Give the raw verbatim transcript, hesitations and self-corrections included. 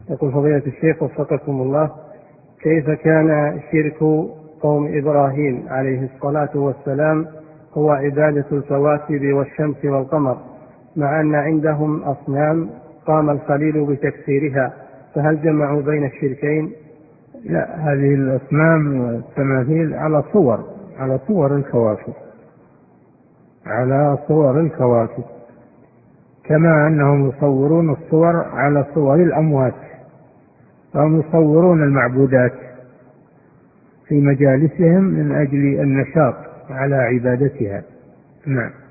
يقول فضيلة الشيخ وفقكم الله: كيف كان شرك قوم إبراهيم عليه الصلاة والسلام هو عبادة الكواكب والشمس والقمر، مع أن عندهم أصنام قام الخليل بتكسيرها، فهل جمعوا بين الشركين؟ لا، هذه الأصنام والتماثيل على صور على صور الكواكب على صور الكواكب كما أنهم يصورون الصور على صور الأموات، فهم يصورون المعبودات في مجالسهم من أجل النشاط على عبادتها. نعم.